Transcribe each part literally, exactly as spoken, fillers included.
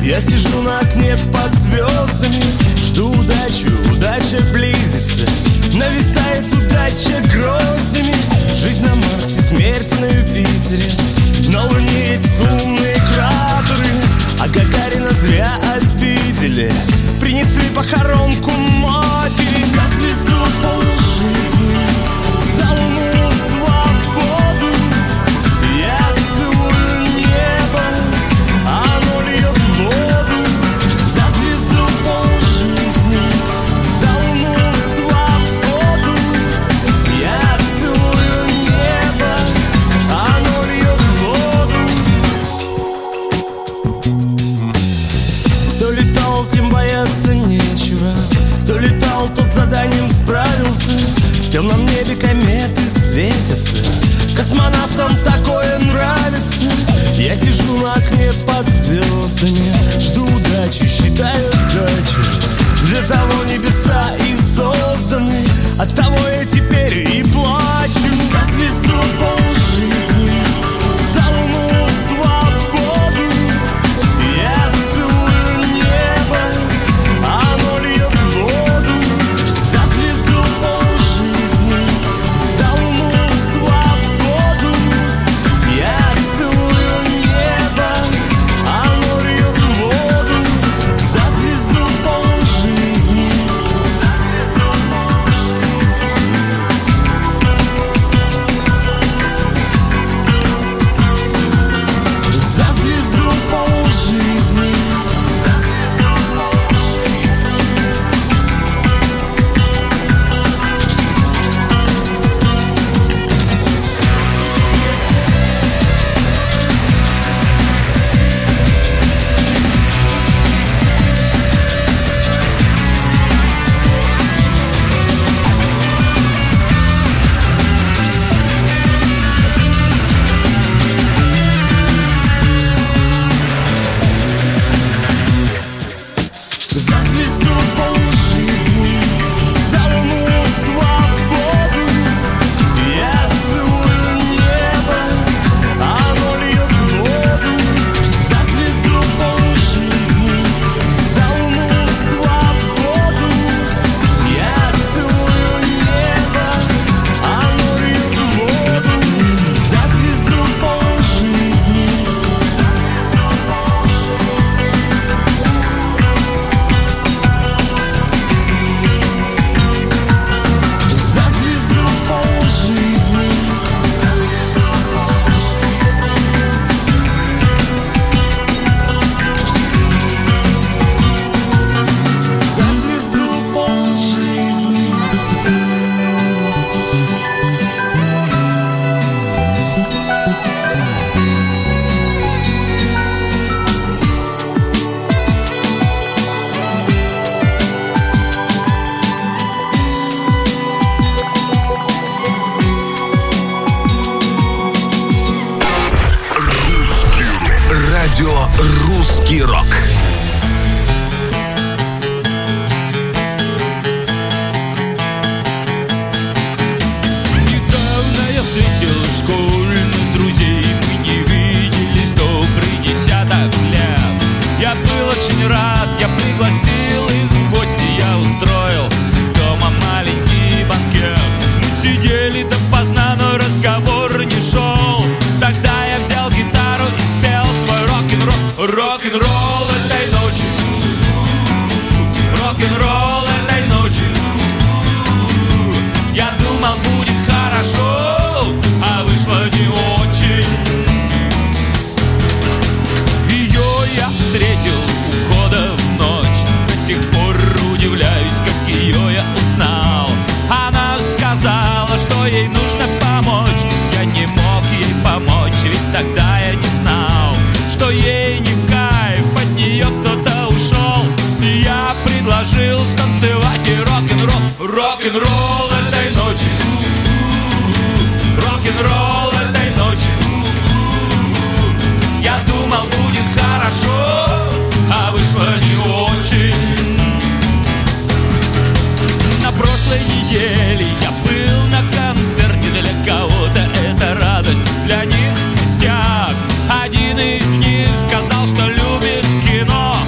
Я сижу на окне под звездами, жду удачу, удача близится. Нависает удача гроздями. Жизнь на Марсе, смерть на Юпитере. На Луне есть лунные кратеры, а Гагарина зря обидели. Принесли похоронку матери за звезду полжизни, за луну свободу. Я целую небо, оно льет воду. За звезду полжизни, за луну свободу. Я целую небо, оно льет воду. Кто летал, тем бояться нечего. Кто летал, тот заданием справился. В темном небе кометы светятся. Космонавтам такое нравится. Я сижу на окне под звездами, жду удачи, считаю сдачу. Для того небеса и созданы, оттого я теперь и плачу. За звезду полжизни, за луну свободу. Я целую небо, оно льет воду. За звезду полжизни, за луну свободу. Я целую небо, оно льет воду. За звезду полжизни, за звезду полжизни. За звезду полжизни, за звезду полжизни. За звезду полжизни, за луну свободу. Я целую небо, оно льет воду. За звезду полжизни, за луну свободу. Я целую небо, оно льет воду. За звезду полжизни, за звезду полжизни. За звезду полжизни, за звезду полжизни. За звезду полжизни. Радио «Русский рок». Недавно я встретил школьных друзей. Мы не виделись добрый десяток лет. Я был очень рад, я пригласил их в гости. Я устроил дома маленький банкет. Мы сидели допоздна, но разговор не шел. Тогда я взял гитару и спел свой рок-н-ролл. Рок-н-ролл этой ночи, рок-н-ролл этой ночи. Я думал, будет хорошо, а вышло не очень. Ее я встретил у входа в ночь. До сих пор удивляюсь, как ее я узнал. Она сказала, что ей нужно помочь. Я не мог ей помочь, ведь тогда я не знал, что ей не в кайф, от нее кто-то ушел. И я предложил станцевать и рок-н-ролл. Рок-н-ролл этой ночи, рок-н-ролл этой ночи. Я думал, будет хорошо, а вышло не очень. На прошлой неделе я был на концерте. Для кого-то это радость, для них пустяк. Один из них сказал, что любит кино.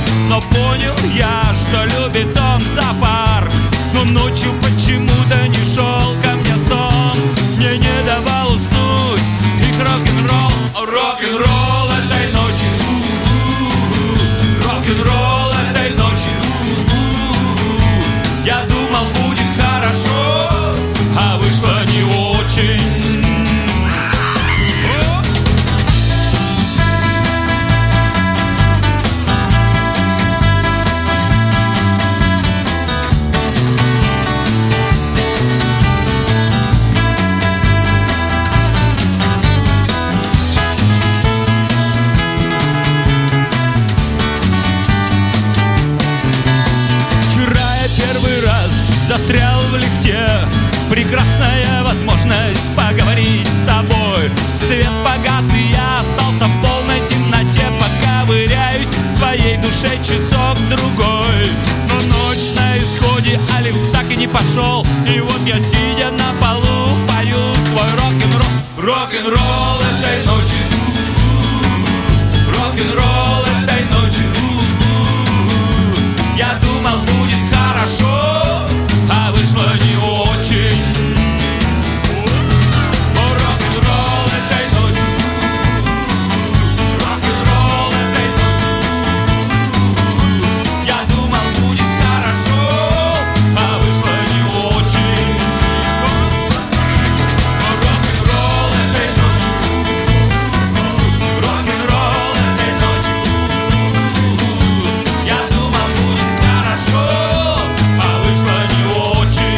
твоей душе часок-другой. Но ночь на исходе, а лифт так и не пошел. И вот я, сидя на полу, пою свой рок-н-ролл. Рок-н-ролл этой ночи, рок-н-ролл этой ночи. Я думал, будет хорошо, а вышло не очень. Рок-н-ролл этой ночи, рок-н-ролл этой ночи. Я думал, будет хорошо, а вышло не очень. Рок-н-ролл этой ночи, рок-н-ролл этой ночи. Я думал, будет хорошо, а вышло не очень.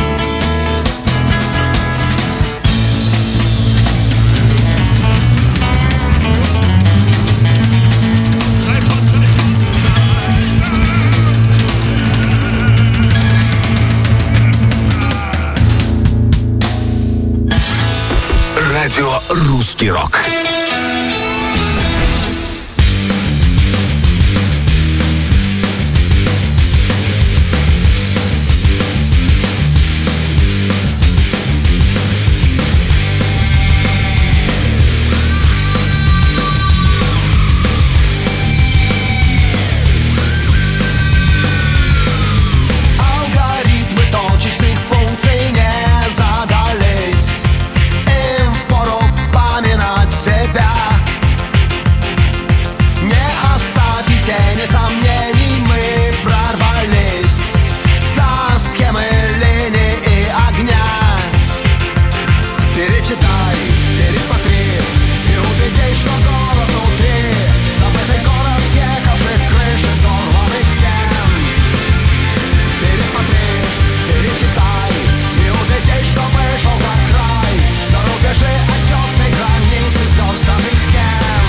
Радио «Русский рок». Алгоритмы точечных функций не задались. Им впору поминать себя. Не оставь и тени сомнений, мы прорвались со схемы линии и огня. Перечитай, пересмотри и убедись, что город внутри. Забытый город съехавших крыш и взорванных стен. Пересмотри, перечитай и убедись, что вышел за край. За рубежи отчетной границы сёрстанных схем.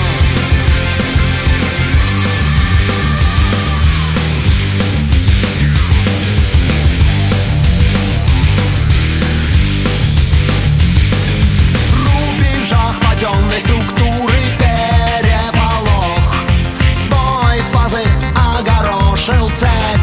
В рубежах паденной структуры переполох. Сбой фазы огорошил цепь.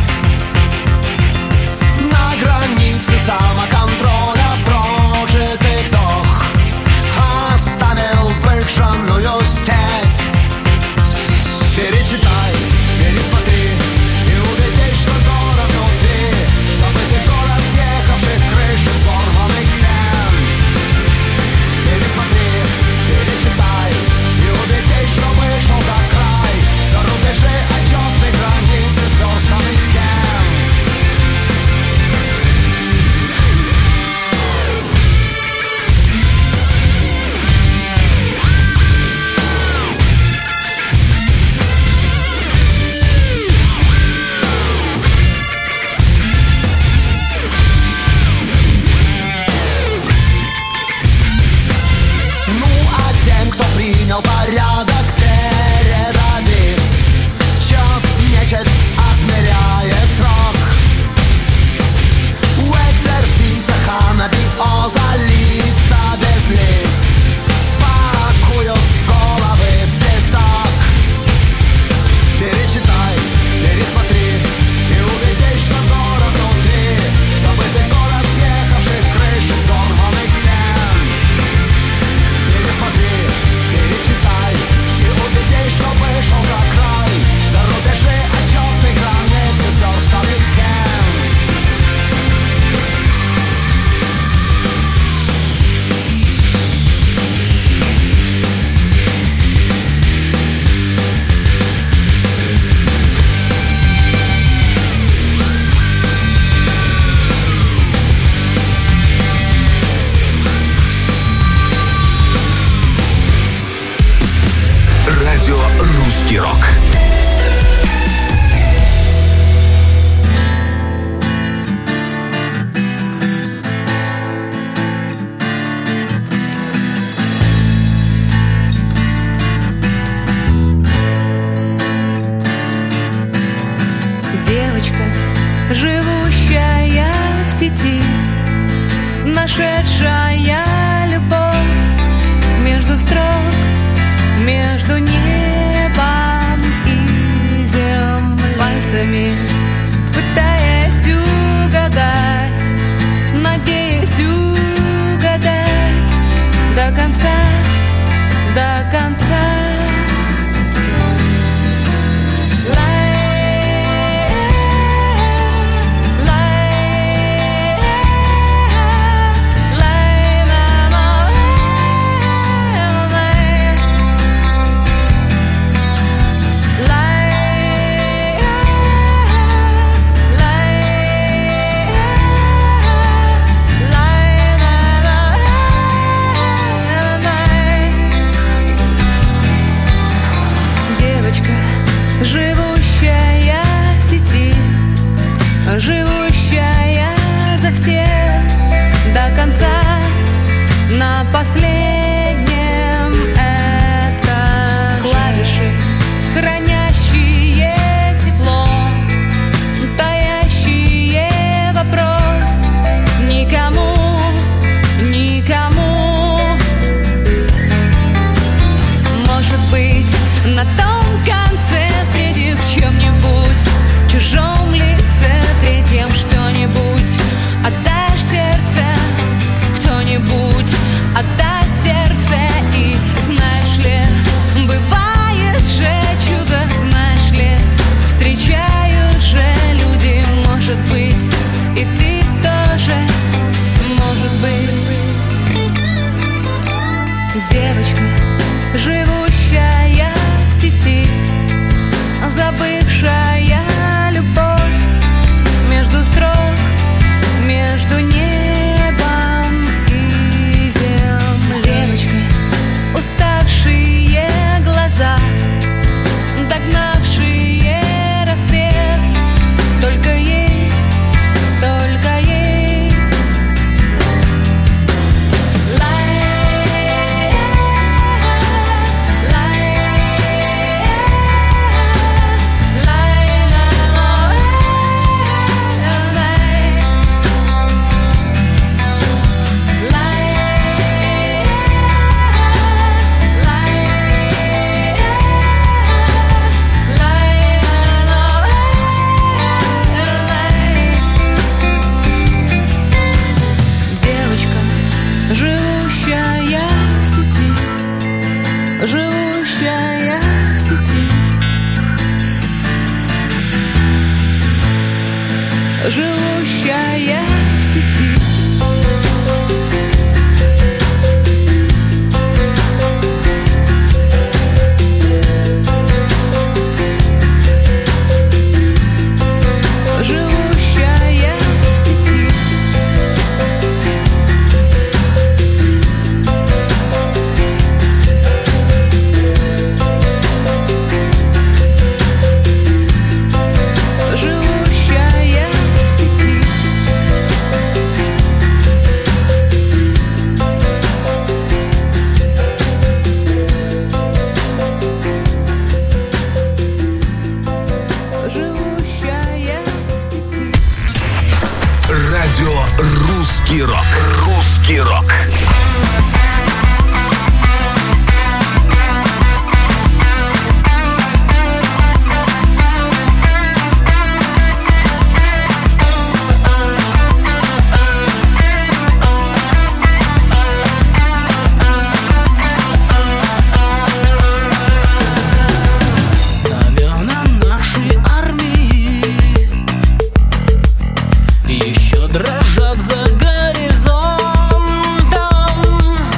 На границе самоконтроля прожитый вдох оставил выжженную степь. Перечитай, пересмотри и убедись, что город внутри. Забытый город съехавших крыш и взорванных стен. Пересмотри, перечитай и убедись, что вышел за край. За рубежи отчетной границы сёрстанных схем. Ну а тем, кто принял порядок, передовиц, чёт мечет, отмеряет срок. В экзерсисах анабиоза лица без лиц пакуют головы в песок. Перечитай, пересмотри и убедись, что город внутри. Забытый город съехавших крыш и взорванных стен. Пересмотри, перечитай и убедись, что вышел за край. За рубежи отчетной границы сёрстанных схем. Радио «Русский рок». Девочка, живущая в сети, нашедшая любовь между строк, между небом и глазами, пытаясь угадать, надеясь угадать до конца, до конца. Живущая в сети, живущая за всех до конца, на последнем этаже. Клавиши, хранящие тепло, таящие вопрос никому, никому. Может быть, на том конце, встретив в чем-нибудь чужом лице, третьем что-нибудь, отдашь сердце, кто-нибудь отдаст сердце. И знаешь ли, бывает же чудо, знаешь ли, встречают же люди. Может быть, и ты тоже, может быть. Девочка, живущая в сети, забывшая любовь между строк, между небом и землей. Девочка, уставшие глаза, догнавшие рассвет, только ей, только ей. Живущая в сети, живущая в сети, живущая в сети. Русский рок. Русский рок. Еще дрожат за горизонтом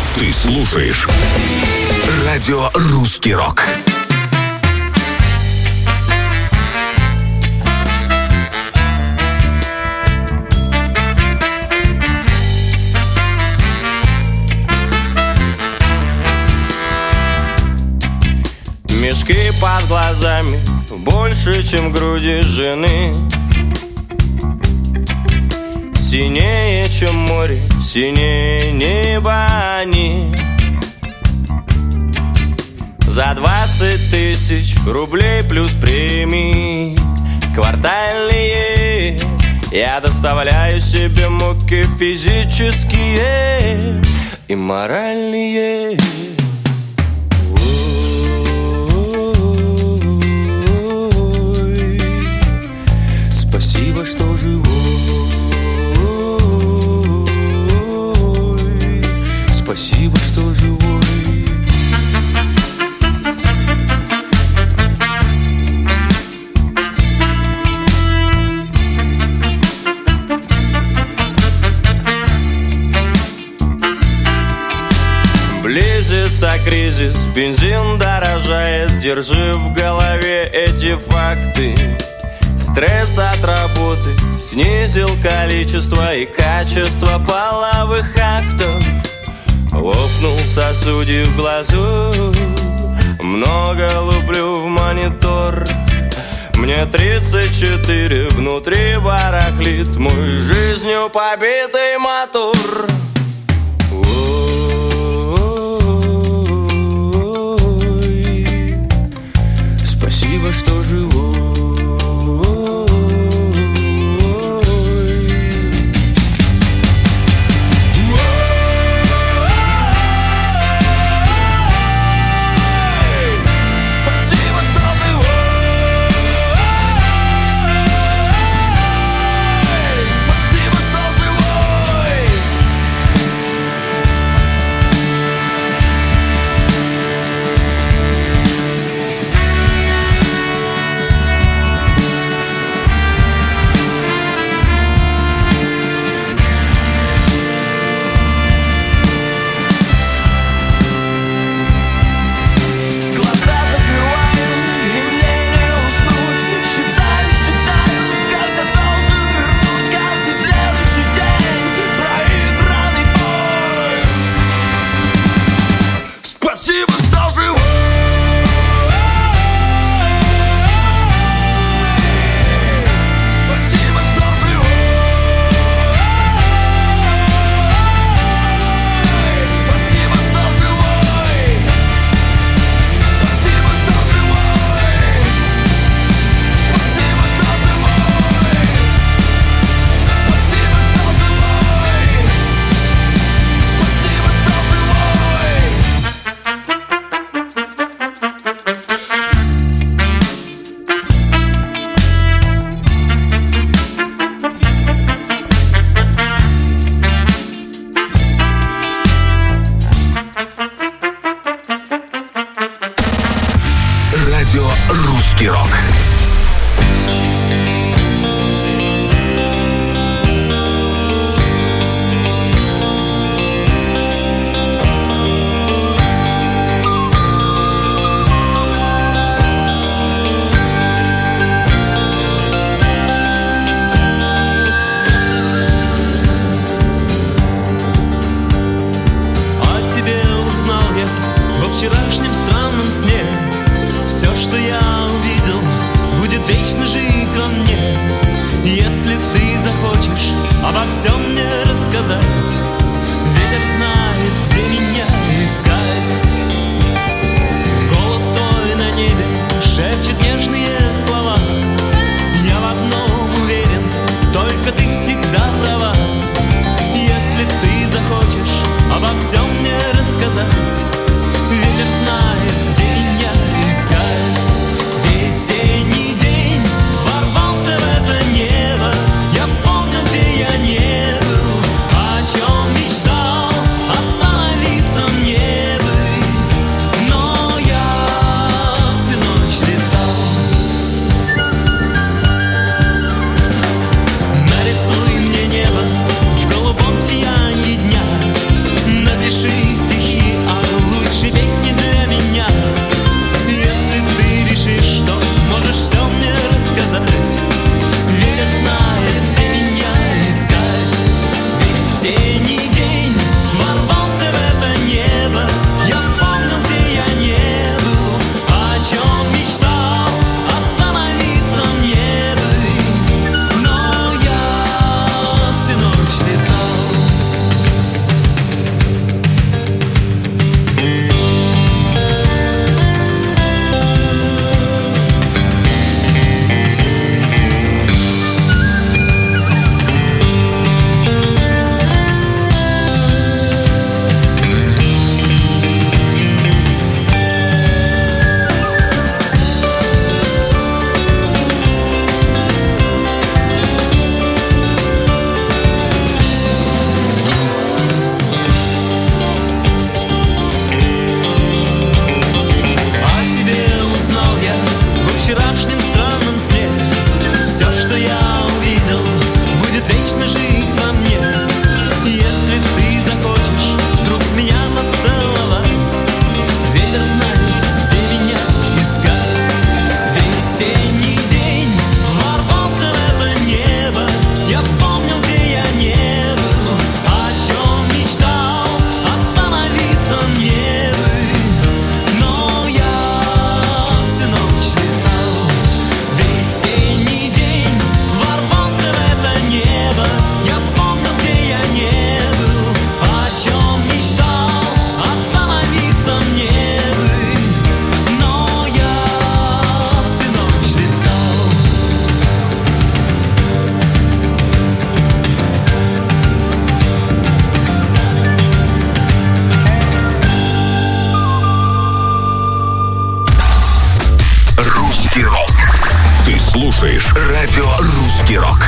Ты слушаешь радио «Русский рок». Мешки под глазами больше, чем груди жены. Синее, чем море, синее небо они. За двадцать тысяч рублей плюс премии квартальные я доставляю себе муки физические и моральные. Спасибо, что живой. Спасибо, что живой. Близится кризис, бензин дорожает. Держи в голове эти факты. Стресс от работы снизил количество и качество половых актов. Лопнул сосудик в глазу, много луплю в монитор. Мне тридцать четыре, внутри барахлит мой жизнью побитый мотор. Ой, спасибо, что живой. «Русский рок». Вчерашнем странном сне все, что я увидел, слушаешь радио «Русский рок».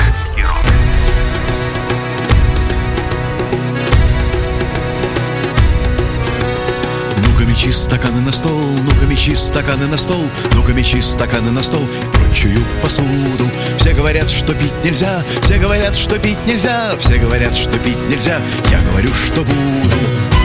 Ну-ка мечи стаканы на стол, ну-ка мечи стаканы на стол, ну-ка мечи стаканы на стол и прочую посуду. Все говорят, что пить нельзя, все говорят, что пить нельзя, все говорят, что пить нельзя, я говорю, что буду.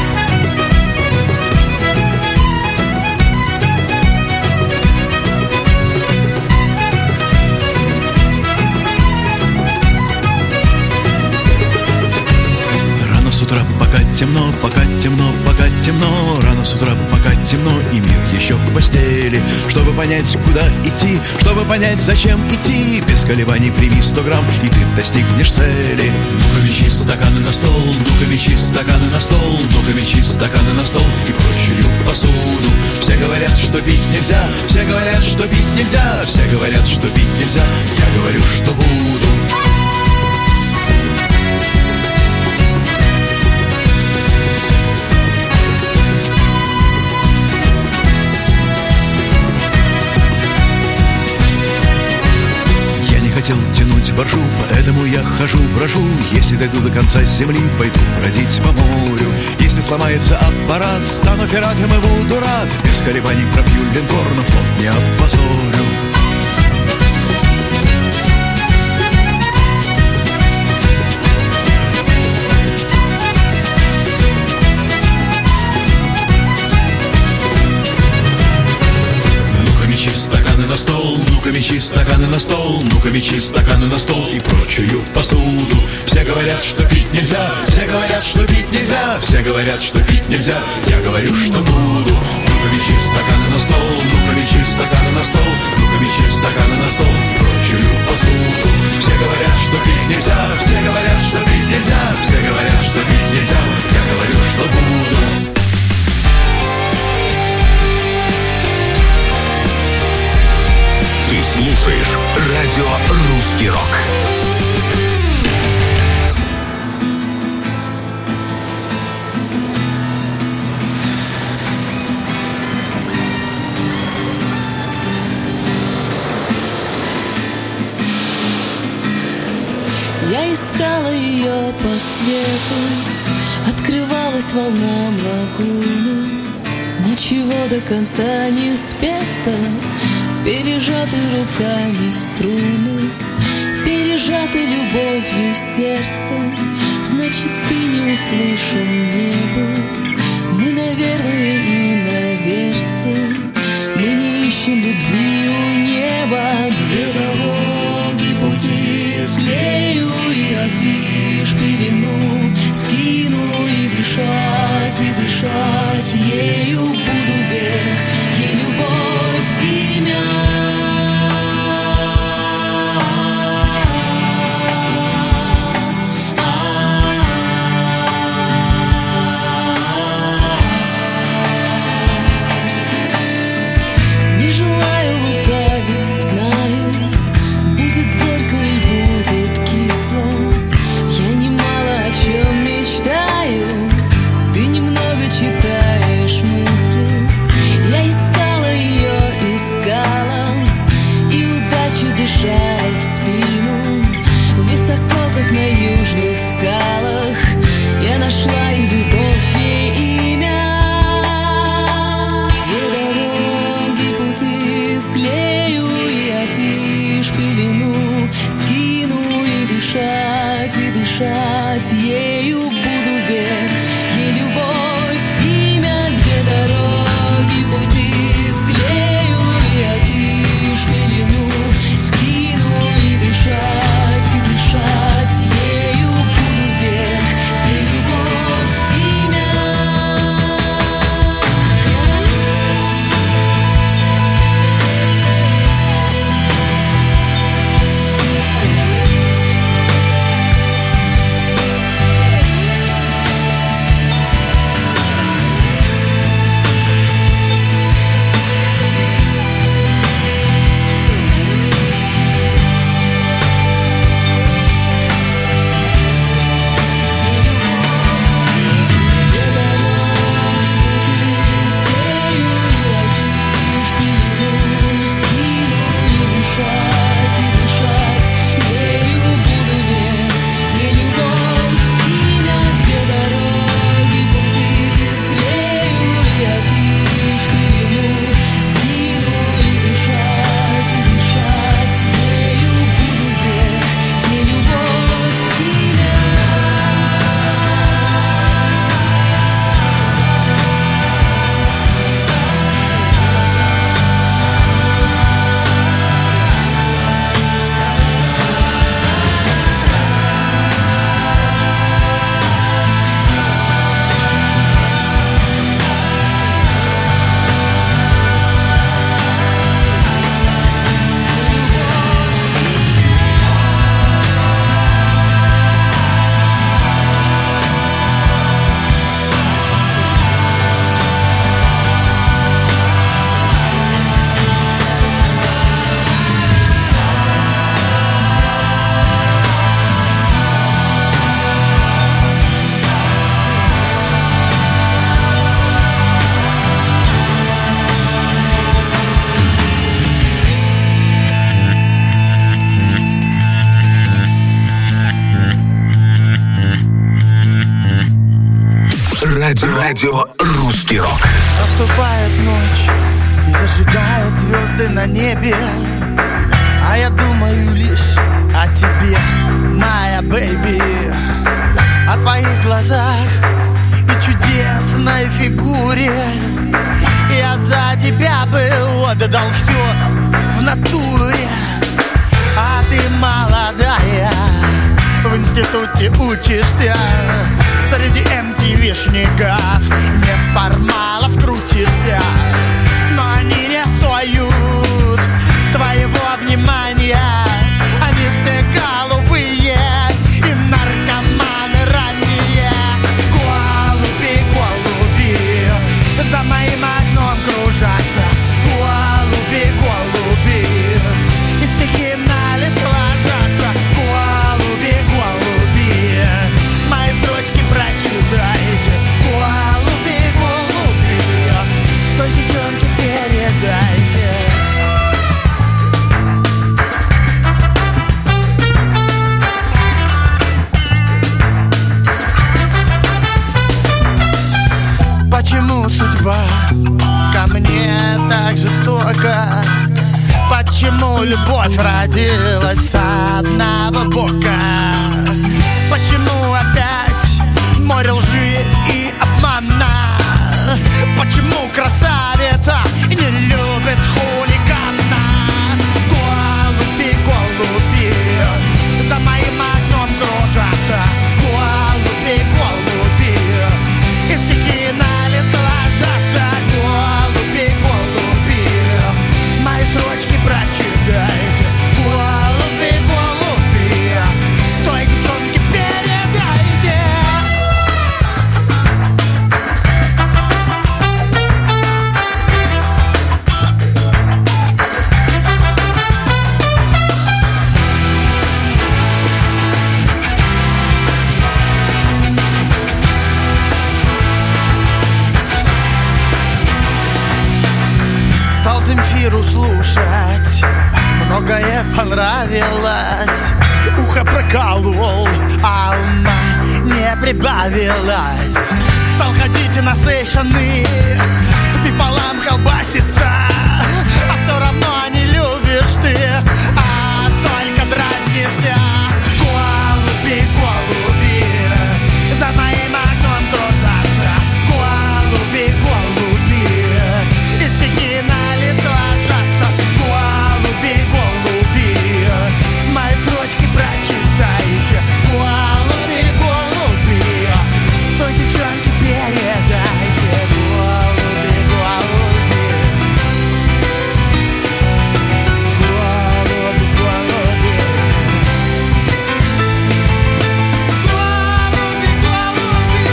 С утра пока темно, пока темно, пока темно. Рано с утра пока темно, и мир еще в постели. Чтобы понять, куда идти, чтобы понять, зачем идти, без колебаний прими сто грамм, и ты достигнешь цели. Ну-ка мечи стаканы на стол, ну-ка мечи стаканы на стол, ну-ка мечи стаканы на стол и прочую посуду. Все говорят, что пить нельзя, все говорят, что пить нельзя, все говорят, что пить нельзя, я говорю, что буду. Хотел тянуть боржу, поэтому я хожу, брожу. Если дойду до конца земли, пойду бродить по морю. Если сломается аппарат, стану пиратом и буду рад. Без колебаний пробью линкор, но флот не опозорю. Мечи стаканы на стол, ну-ка мечи стаканы на стол, ну-ка мечи стаканы на стол и прочую посуду. Все говорят, что пить нельзя, все говорят, что пить нельзя, все говорят, что пить нельзя, я говорю, что буду. Ну-ка мечи стаканы на стол, ну-ка мечи стаканы на стол, ну-ка мечи стаканы на стол и прочую посуду. Все говорят, что пить нельзя, все говорят, что пить нельзя, все говорят, что пить нельзя, я говорю, что буду. Ты слушаешь радио «Русский рок». Я искала ее по свету, открывалась волнам лагуны. Ничего до конца не спето, пережаты руками струны, пережаты любовью сердце. Значит, ты не услышан не был. Мы, наверное, и наверце. Мы не ищем любви у неба. Две дороги пути склею и афиш пелену, скину и дышать, и дышать ею буду век. Ей любовь имя. Радио, радио «Русский рок». Наступает ночь и зажигают звезды на небе, а я думаю лишь о тебе, моя бэйби, о твоих глазах и чудесной фигуре. Я за тебя бы отдал все в натуре. А ты молодая, в институте учишься, среди эм ти ви-шников, неформалов крутишься. Но они не стоят твоего внимания. Они все голубые и наркоманы ранние. Голуби, голуби за моим окном кружатся. Голуби, голуби и стихи на лист ложатся. Голуби, голуби мои строчки прочитайте. Голуби, голуби той девчонке передайте. Почему судьба ко мне так жестока? Почему любовь родилась с одного бока? Почему опять море лжи и обмана? Почему красавица не любит хулигана? Голуби, голуби за моим окном кружатся. Голуби, голуби и стихи на лист ложатся. Голуби, голуби мои строчки прочитайте. Голуби, голуби той девчонке передайте. Стал Земфиру слушать, многое понравилось. Ухо проколол, а ума не прибавилось. Стал ходить на сейшаны, с пиполом колбасится. А все равно не любишь ты, а только дразнишься. Голуби, голуби за моим окном кружатся. Голуби, голуби и стихи на лист ложатся. Голуби, голуби мои строчки прочитайте. Голуби, голуби той девчонке передайте. Голуби, голуби голуби, голуби голуби, голуби, голуби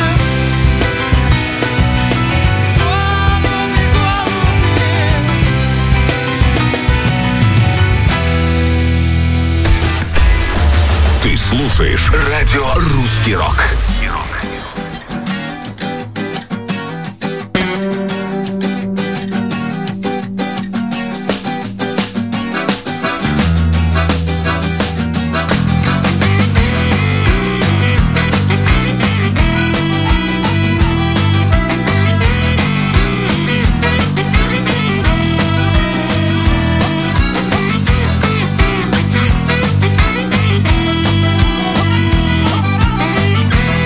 Ты слушаешь радио «Русский рок». голуби.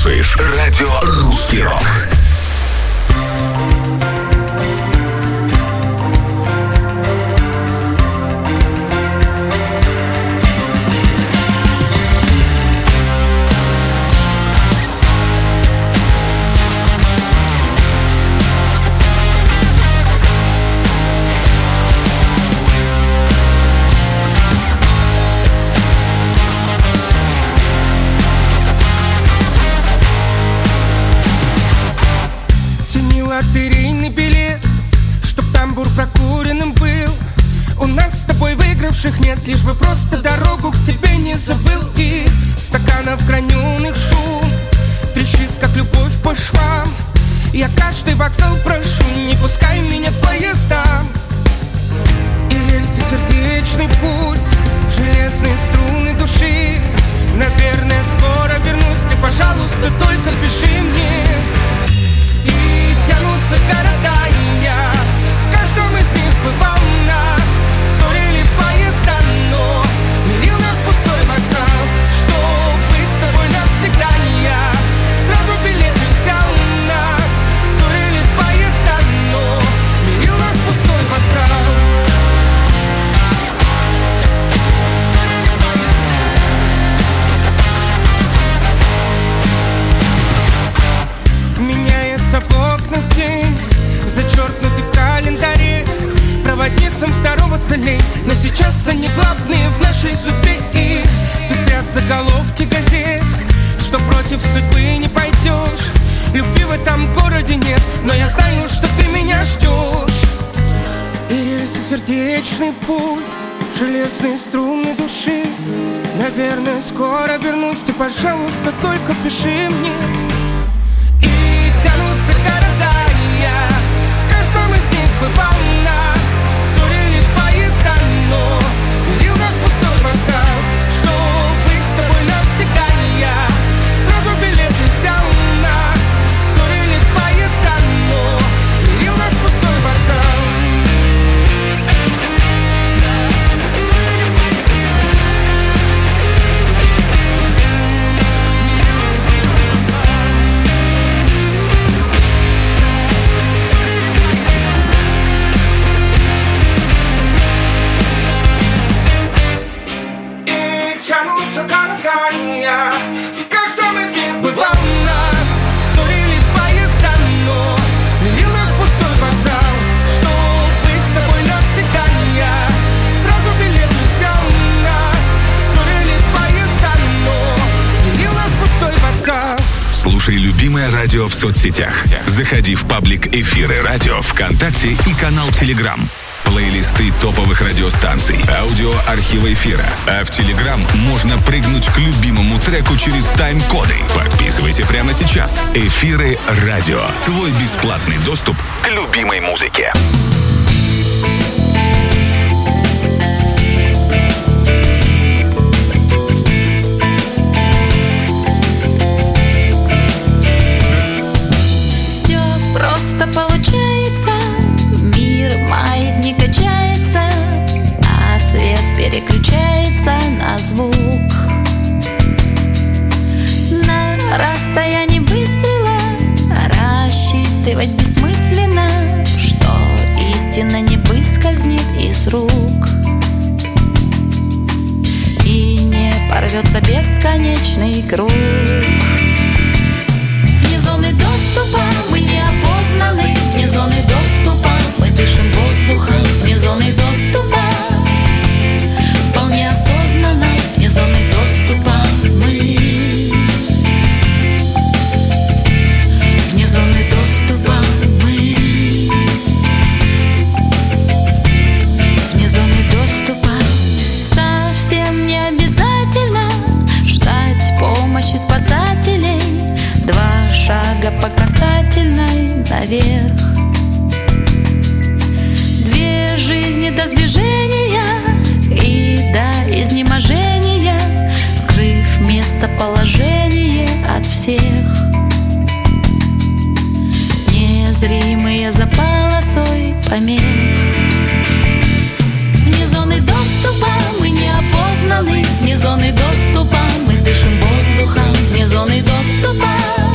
слушаешь радио «Русский рок». Лотерейный билет, чтоб тамбур прокуренным был. У нас с тобой выигравших нет, лишь бы просто дорогу к тебе не забыл. И стаканов граненых шум трещит, как любовь по швам. Я каждый вокзал прошу, не пускай меня к поездам. И рельсы сердечный пульс, железные струны души. Наверное, скоро вернусь, ты, пожалуйста, только пиши мне. Тянутся города, и я в каждом из них бывал нас. Ссорили поезда, но мирил нас пустой вокзал. Чтоб быть с тобой навсегда, я сразу билеты взял нас. Ссорили поезда, но мирил нас пустой вокзал. Меняется в окнах день, зачеркнутый в календаре. Проводницам здороваться лень, но сейчас они главные в нашей судьбе. И пестрят заголовки газет, что против судьбы не пойдешь. Любви в этом городе нет, но я знаю, что ты меня ждешь. И рельсы сердечный пульс, железные струны души. Наверное, скоро вернусь, ты, пожалуйста, только пиши мне. Тянутся города, и я в каждом из них бывал нас. Ссорили поезда, но мирил нас пустой вокзал. Чтоб быть с тобой навсегда, я сразу билеты взял нас. Ссорили поезда, но мирил нас пустой вокзал. Тянутся города, и я в каждом из них бывал нас. Ссорили поезда, но мирил нас пустой вокзал. Чтоб быть с тобой навсегда, я сразу билеты взял нас. Ссорили поезда, но мирил нас пустой вокзал. Слушай любимое радио в соцсетях. Заходи в паблик «Эфиры радио» ВКонтакте и канал Телеграм. Плейлисты топовых радиостанций, аудиоархива эфира. А в Телеграм можно прыгнуть к любимому треку через тайм-коды. Подписывайся прямо сейчас. Эфиры радио. Твой бесплатный доступ к любимой музыке. Все просто получается. Мир маятник качается, а свет переключается на звук. На расстоянии выстрела рассчитывать бессмысленно, что истина не выскользнет из рук и не порвется бесконечный круг. Вне зоны доступа мы не опознаны, вне зоны доступа мы дышим воздухом, вне зоны доступа вполне осознанно, вне зоны доступа мы. Вне зоны доступа мы. Вне зоны доступа. Совсем не обязательно ждать помощи спасателей. Два шага по касательной наверх. Две жизни до сближения и до изнеможения, скрыв местоположение от всех. Незримые за полосой помех. Вне зоны доступа мы не опознаны, вне зоны доступа мы дышим воздухом, вне зоны доступа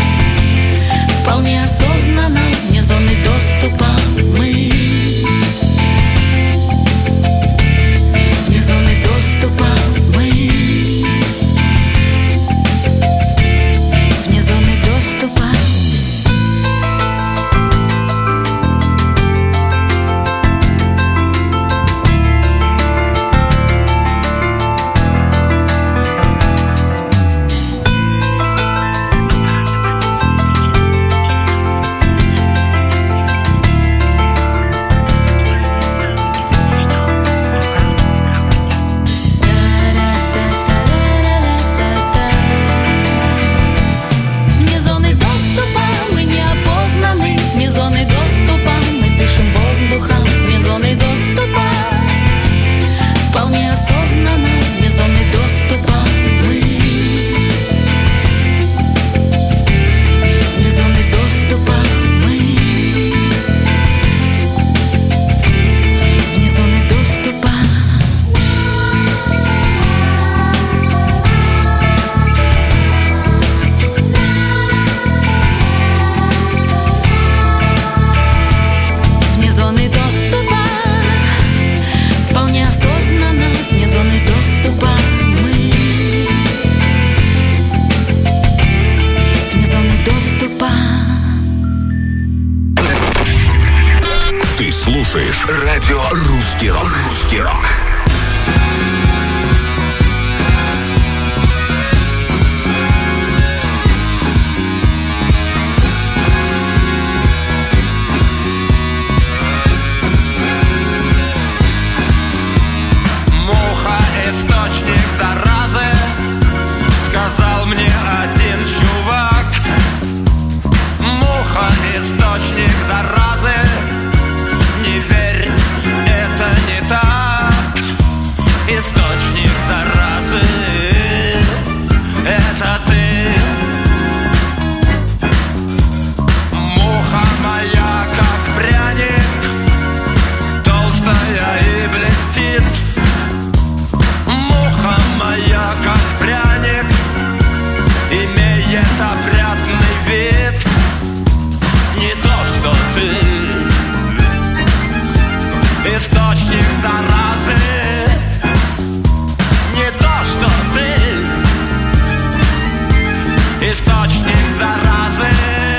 Русский рок. Русский рок. Источник заразы, сказал мне один чувак. Муха, источник заразы, не верь, это не так. Источник заразы, это ты. Муха моя, как пряник, толстая и блестит. Муха моя, как пряник, имеет опрятный вид. Не то, что ты, источник заразы. Не то, что ты, источник заразы.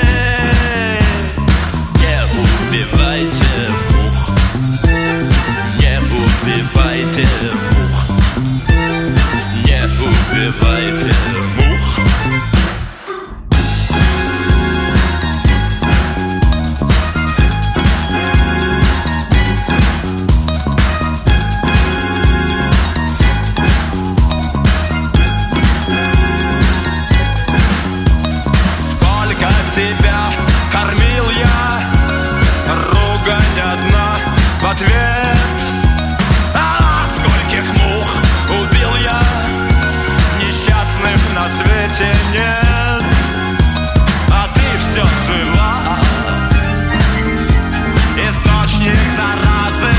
Не убивайте мух, не убивайте мух. Не убивайте мух. Сколько тебя кормил я, ругань одна в ответ. А скольких мух убил я, несчастных на свете нет. А ты все жива, источник заразы.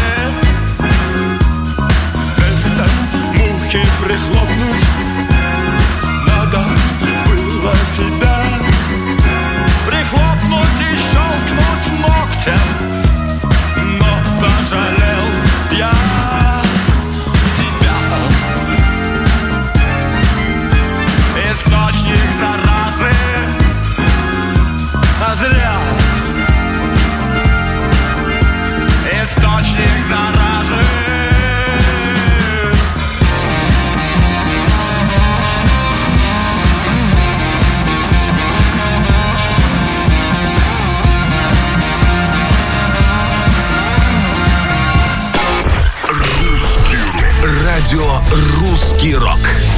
Вместо мухи прихлопнуть надо было тебя. Прихлопнуть и щелкнуть ногтем, но пожалел я тебя. Источник заразы, а зря. Источник заразы. Радио «Русский рок».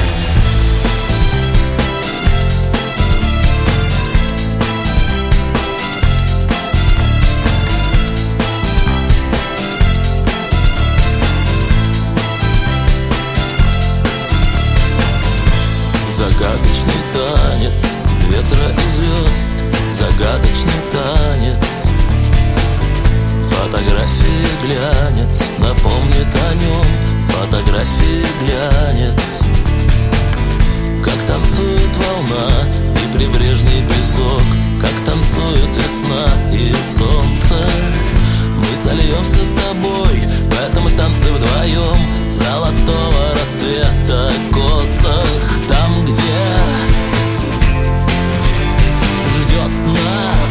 Загадочный танец ветра и звезд, загадочный танец. Фотографии глянец, напомнит о нем. Фотографии глянец. Как танцует волна и прибрежный песок, как танцует весна и солнце. Мы сольемся с тобой в этом танце вдвоем, золотого рассвета косах. Там, где ждет нас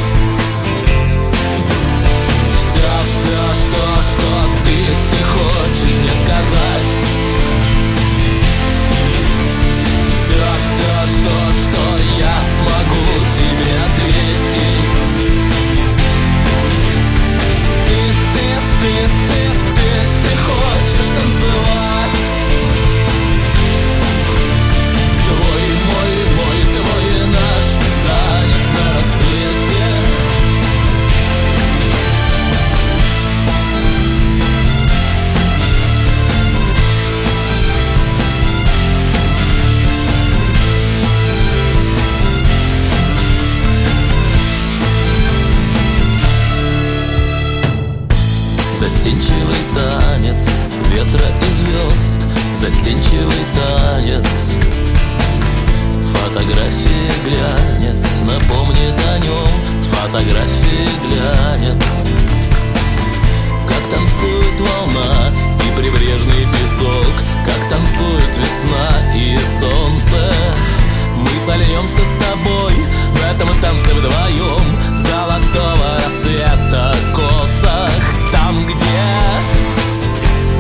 все, все, что, что ты, ты хочешь мне сказать. Все, все, что, что я смогу тебе ответить. Ты, ты, ты, ты, ты, ты хочешь танцевать. Твой, мой, мой, твой наш танец на рассвете. Застенчивый танец ветра и звезд, застенчивый танец. Фотографии глянец, напомнит о нем. Фотографии глянец. Как танцует волна и прибрежный песок, как танцует весна и солнце. Мы сольемся с тобой в этом танце вдвоем, золотого рассвета косах. Там, где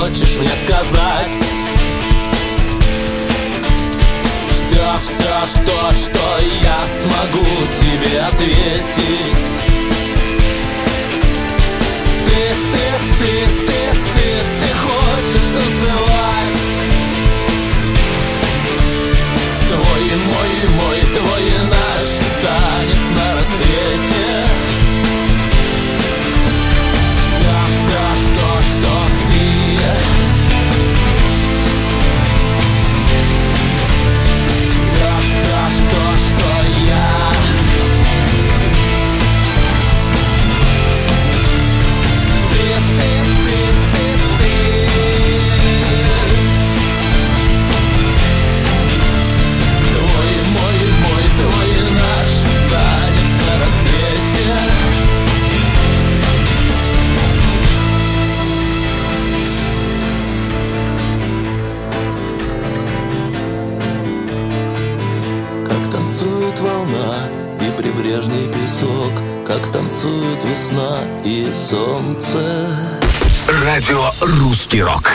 хочешь мне сказать? Все, все, что, что я смогу тебе ответить. Ты, ты, ты, ты, ты, ты хочешь танцевать? Твой и мой, и мой, твой и наш танец на рассвете. Все, все, что, что ты. Все, все, что, что я. Ты, ты, ты, ты, ты. Твой, мой, мой, твой и наш танец на рассвете. Как танцует волна и прибрежный песок, как танцует весна и солнце. Радио «Русский рок».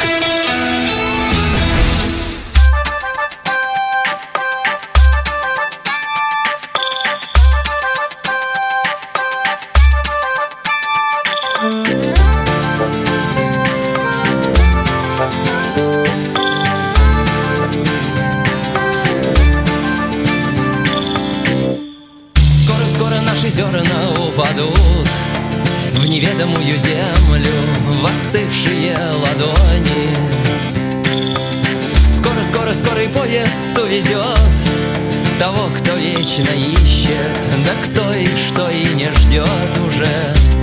Скоро-скоро наши зерна упадут в неведомую землю, в остывшие ладони. Скоро-скоро скорый поезд увезет того, кто вечно ищет, да кто и что и не ждет уже.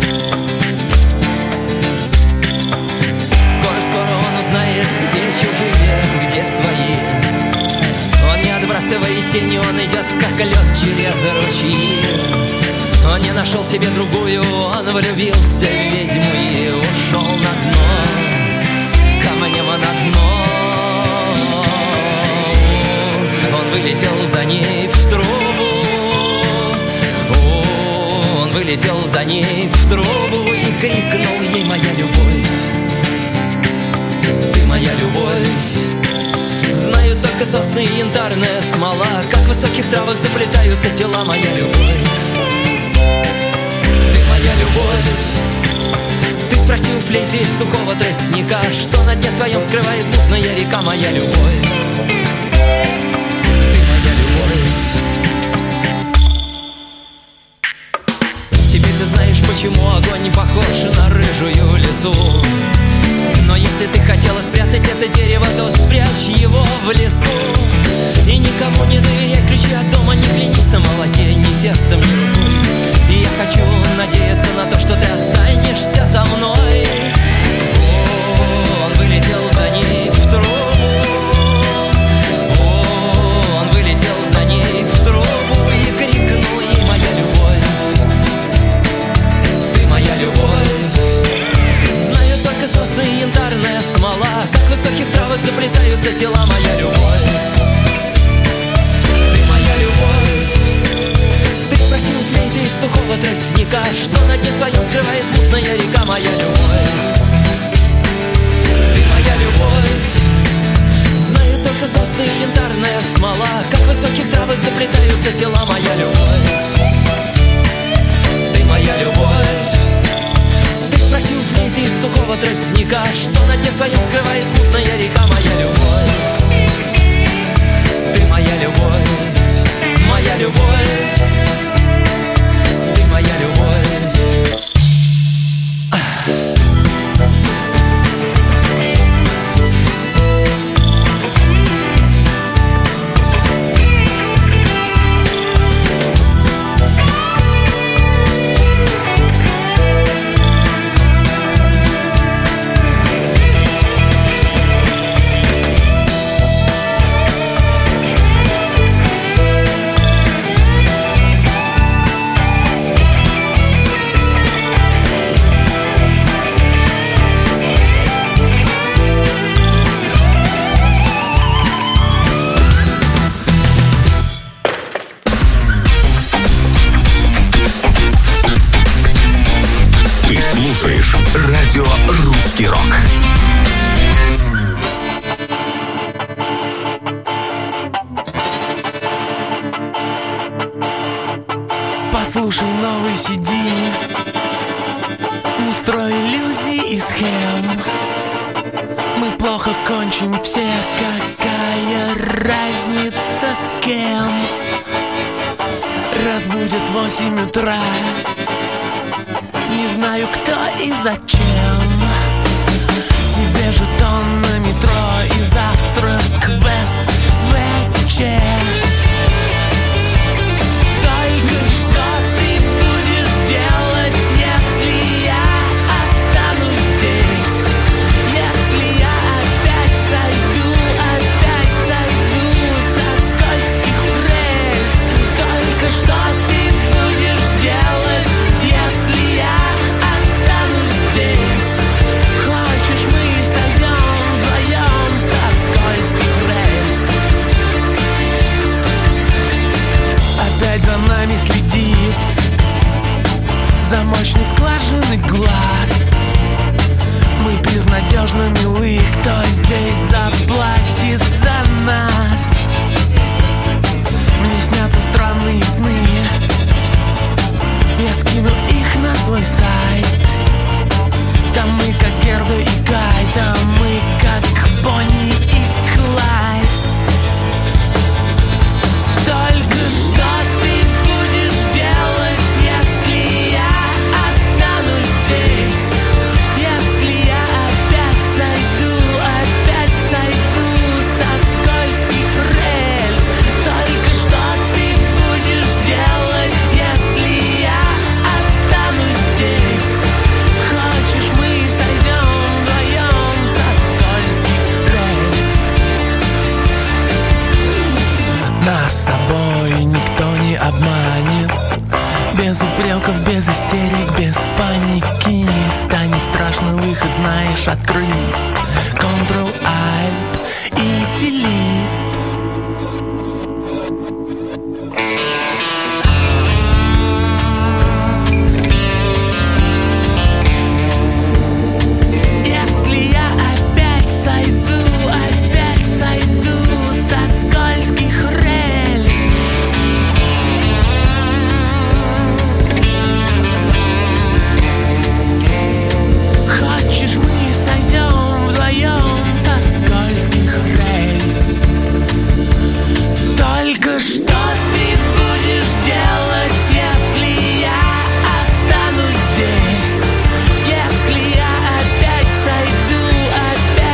Скоро-скоро он узнает, где чужие, где свои. Он не отбрасывает тени, он идет как лед через ручьи. Он не нашел себе другую, он влюбился в ведьму и ушел на дно, камнем на дно. Он вылетел за ней в трубу, он вылетел за ней в трубу и крикнул ей: моя любовь, ты моя любовь. Знают только сосны и янтарная смола, как в высоких травах заплетаются тела, моя любовь. Моя любовь. Ты спроси у флейты из сухого тростника, что на дне своем скрывает мутная река, моя любовь. Ты моя любовь. Теперь ты знаешь, почему огонь похож на рыжую лису. Но если ты хотела спрятать это дерево, то спрячь его в лесу. И никому не доверяй ключи от дома, не клянись на молоке, ни сердцем, ни рукой. И я хочу надеяться на то, что ты останешься со мной. О, он вылетел за ней в трубу. О, он вылетел за ней в трубу и крикнул ей: моя любовь, ты моя любовь. Знаю только сосны и янтарная смола, как в высоких травах заплетаются тела, моя любовь. Ты моя любовь. Спросил флейты из сухого тростника, что на дне своем скрывает мутная река, моя любовь. Ты моя любовь. Знаю только сосны и янтарная смола, как в высоких травах заплетаются тела, моя любовь. Ты моя любовь. Ты спросил флейты из сухого тростника, что на дне своем скрывает мутная река, моя любовь. Ты моя любовь. Моя любовь. Моя любовь. Радио «Русский рок». Послушай новый си ди. Не строй иллюзий и схем. Мы плохо кончим все. Какая разница с кем? Разбудит восемь утра. Не знаю кто и зачем. Тебе жетон на метро и завтрак в эс вэ че. Только что ты будешь делать, если я останусь здесь? Если я опять сойду, опять сойду со скользких рельс? Только что ты будешь делать, если я останусь здесь? Хочешь, мы сойдем вдвоем со скользких рельс? Опять за нами следит замочной скважины глаз. Мы безнадежно милы. Кто здесь заплатит за нас? Мне снятся странные сны. Я скину их на свой сайт. Там мы как Герда и Кай. Там мы как Бонни и Клайд. Только что ты будешь делать, если я останусь здесь? Если я опять сойду, опять сойду со скользких рельс? Только что ты будешь делать, если я останусь здесь? Хочешь, мы сойдем вдвоем со скользких рельс? Нас с тобой никто не обманет. Без упреков, без истерик, без паники. Станет страшно, выход знаешь, открыть. Control-Alt и Delete.